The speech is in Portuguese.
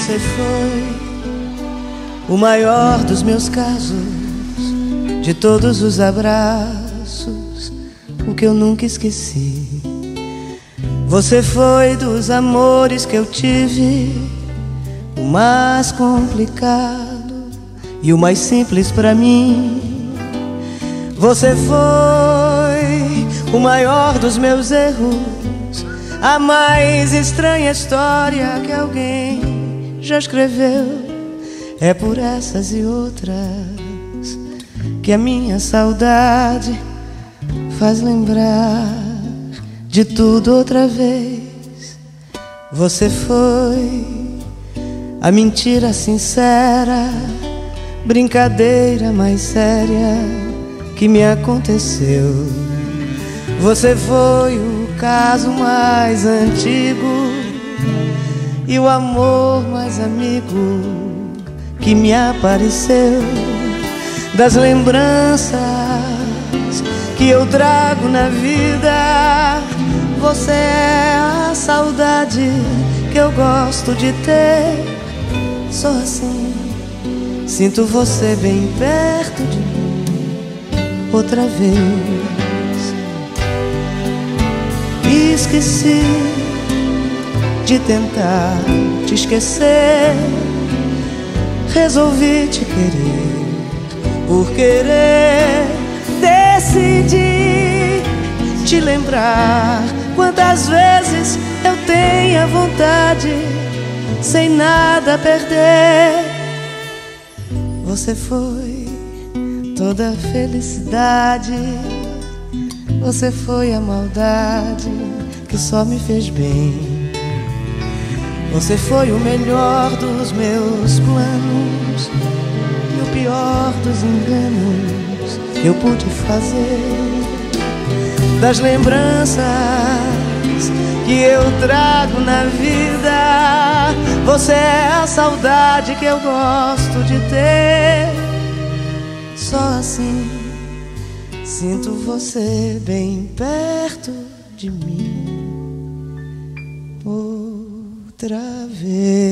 Você foi o maior dos meus casos, de todos os abraços, o que eu nunca esqueci. Você foi dos amores que eu tive, o mais complicado e o mais simples pra mim. Você foi o maior dos meus erros, a mais estranha história que alguém já escreveu. É por essas e outras que a minha saudade faz lembrar de tudo outra vez. Você foi a mentira sincera, brincadeira mais séria que me aconteceu. Você foi o caso mais antigo e o amor mais amigo que me apareceu. Das lembranças que eu trago na vida, você é a saudade que eu gosto de ter. Só assim sinto você bem perto de mim outra vez. Esqueci de tentar te esquecer, resolvi te querer por querer. Decidi te lembrar quantas vezes eu tenho a vontade, sem nada a perder. Você foi toda a felicidade, você foi a maldade que só me fez bem. Você foi o melhor dos meus planos e o pior dos enganos que eu pude fazer. Das lembranças que eu trago na vida, você é a saudade que eu gosto de ter. Só assim sinto você bem perto de mim outra vez.